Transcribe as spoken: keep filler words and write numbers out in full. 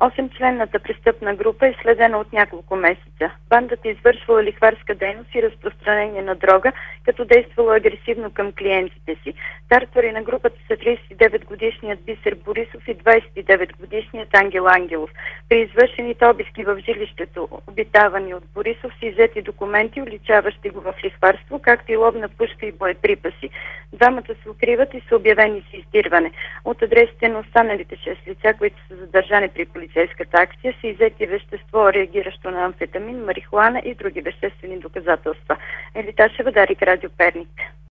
Осемчленната престъпна група е следена от няколко месеца. Бандата извършвала лихварска дейност и разпространение на дрога, като действала агресивно към клиентите си. Тартвари на групата са тридесет и девет годишният Бисер Борисов и двадесет и девет годишният Ангел Ангелов. При извършените обиски в жилището, обитавани от Борисов, са иззети документи, уличаващи го в лихварство, както и ловна пушка и боеприпаси. Двамата се укриват и са обявени с издирване. От адресите на останалите шест лица, които са задържани при полицейската акция, са иззети вещество, реагиращо на амфетамин, марихуана и други веществени доказателства. Елита Шевадарик, Радио Перник.